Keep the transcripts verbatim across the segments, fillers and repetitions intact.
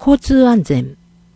交通安全。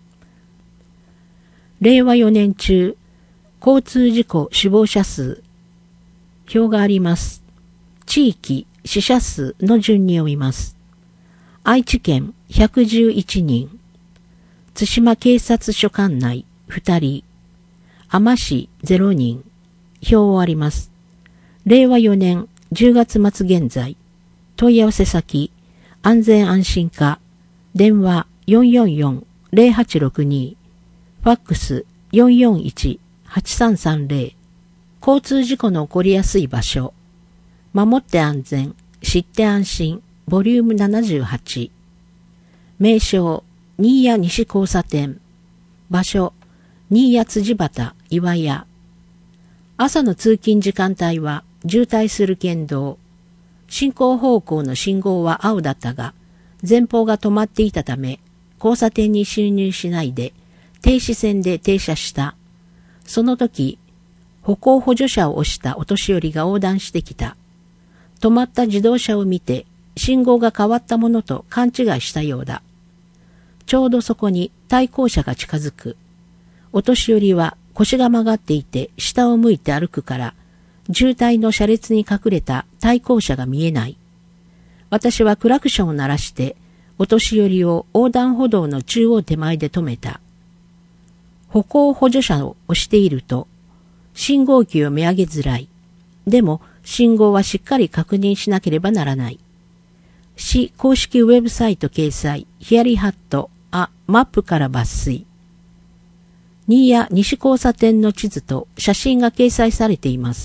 れいわよねん中、交通事故死亡者数、表があります。地域、死者数の順に読みます。愛知県ひゃくじゅういちにん、津島警察署管内ふたり、海士ゼロにん、表をあります。れいわよねんじゅうがつ末現在、問い合わせ先、安全安心課、電話 よんよんよんのぜろはちろくに、ファックス よんよんいちはちさんさんぜろ、交通事故の起こりやすい場所、守って安全、知って安心、ボリュームななじゅうはち、名称、新谷西交差点、場所、新谷辻端、岩屋。朝の通勤時間帯は渋滞する県道。進行方向の信号は青だったが、前方が止まっていたため、交差点に進入しないで、停止線で停車した。その時、歩行補助者を押したお年寄りが横断してきた。止まった自動車を見て、信号が変わったものと勘違いしたようだ。ちょうどそこに対向車が近づく。お年寄りは腰が曲がっていて下を向いて歩くから、渋滞の車列に隠れた対向車が見えない。私はクラクションを鳴らして、お年寄りを横断歩道の中央手前で止めた。歩行補助者を押していると、信号機を見上げづらい。でも、信号はしっかり確認しなければならない。市公式ウェブサイト掲載、ヒヤリハット、あ、マップから抜粋。新谷西交差点の地図と写真が掲載されています。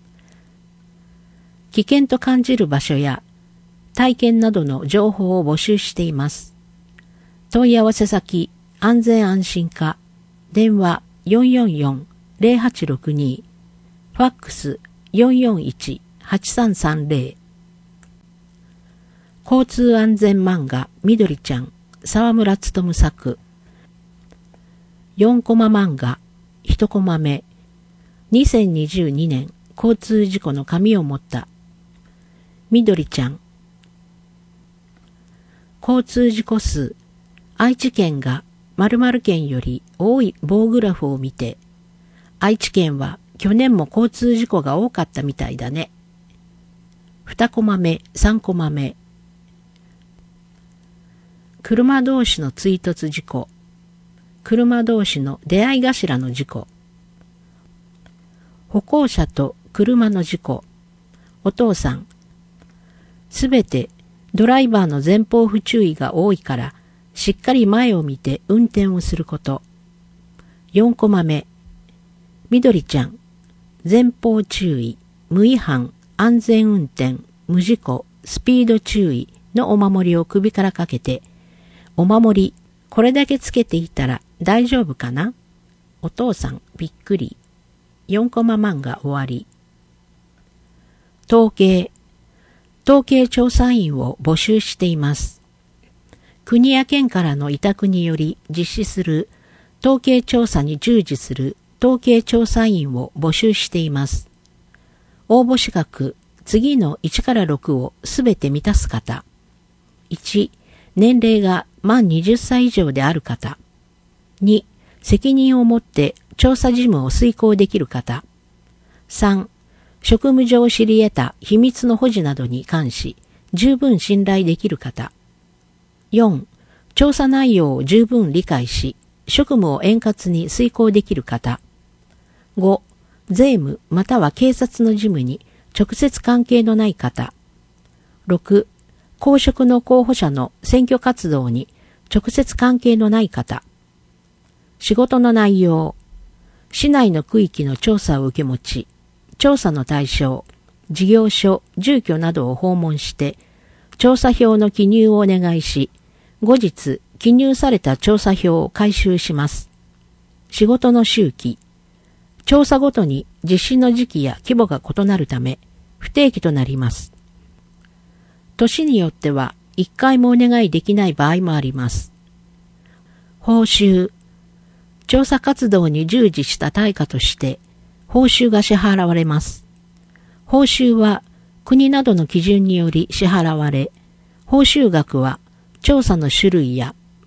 危険と感じる場所や体験などの情報を募集しています。問い合わせ先、安全安心課、電話 よんよんよんのぜろはちろくに、ファックス よんよんいちはちさんさんぜろ。交通安全漫画みどりちゃん、沢村勉作。よんコマ漫画いちコマ目。にせんにじゅうにねん交通事故の紙を持ったみどりちゃん。交通事故数、愛知県が〇〇県より多い棒グラフを見て、愛知県は去年も交通事故が多かったみたいだね。にコマ目、さんコマ目。車同士の追突事故。車同士の出会い頭の事故。歩行者と車の事故。お父さん。すべてドライバーの前方不注意が多いから、しっかり前を見て運転をすること。よんコマ目。みどりちゃん。前方注意、無違反、安全運転、無事故、スピード注意のお守りを首からかけて、お守り、これだけつけていたら大丈夫かな？お父さん、びっくり。よんコマ漫画終わり。統計。統計調査員を募集しています。国や県からの委託により実施する統計調査に従事する統計調査員を募集しています。応募資格、次のいちからろくをすべて満たす方。いち、年齢が満にじゅっさい以上である方。に、責任を持って調査事務を遂行できる方。さん、職務上知り得た秘密の保持などに関し、十分信頼できる方。よん、調査内容を十分理解し、職務を円滑に遂行できる方。ご、税務または警察の事務に直接関係のない方。ろく、公職の候補者の選挙活動に直接関係のない方。仕事の内容。市内の区域の調査を受け持ち、調査の対象、事業所、住居などを訪問して、調査票の記入をお願いし、後日、記入された調査票を回収します。仕事の周期。調査ごとに実施の時期や規模が異なるため、不定期となります。年によっては、一回もお願いできない場合もあります。報酬。調査活動に従事した対価として、報酬が支払われます。報酬は国などの基準により支払われ、報酬額は調査の種類や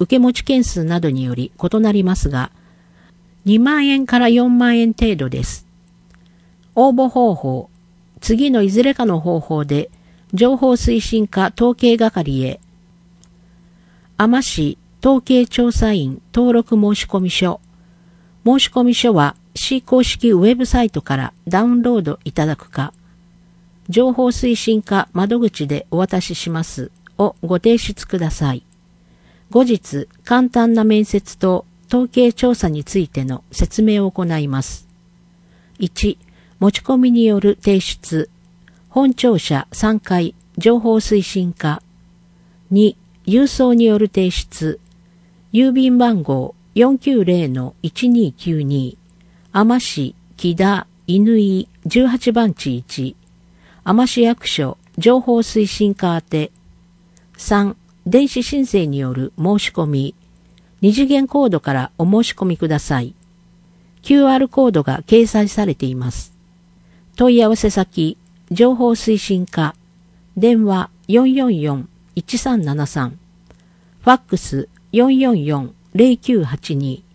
受け持ち件数などにより異なりますが、にまんえんからよんまんえん程度です。応募方法、次のいずれかの方法で、情報推進課統計係へ、海士市統計調査員登録申込書、申込書は市公式ウェブサイトからダウンロードいただくか、情報推進課窓口でお渡ししますをご提出ください。後日、簡単な面接と統計調査についての説明を行います。いち、持ち込みによる提出、本庁舎さんがい情報推進課。に、郵送による提出、郵便番号 よんきゅうぜろのいちにきゅうに、海士木田乾じゅうはちばんちいち、海士役所情報推進課宛て。さん、電子申請による申し込み、二次元コードからお申し込みください。キューアール コードが掲載されています。問い合わせ先、情報推進課、電話 よんよんよんいちさんななさん、ファックス よんよんよんぜろきゅうはちに、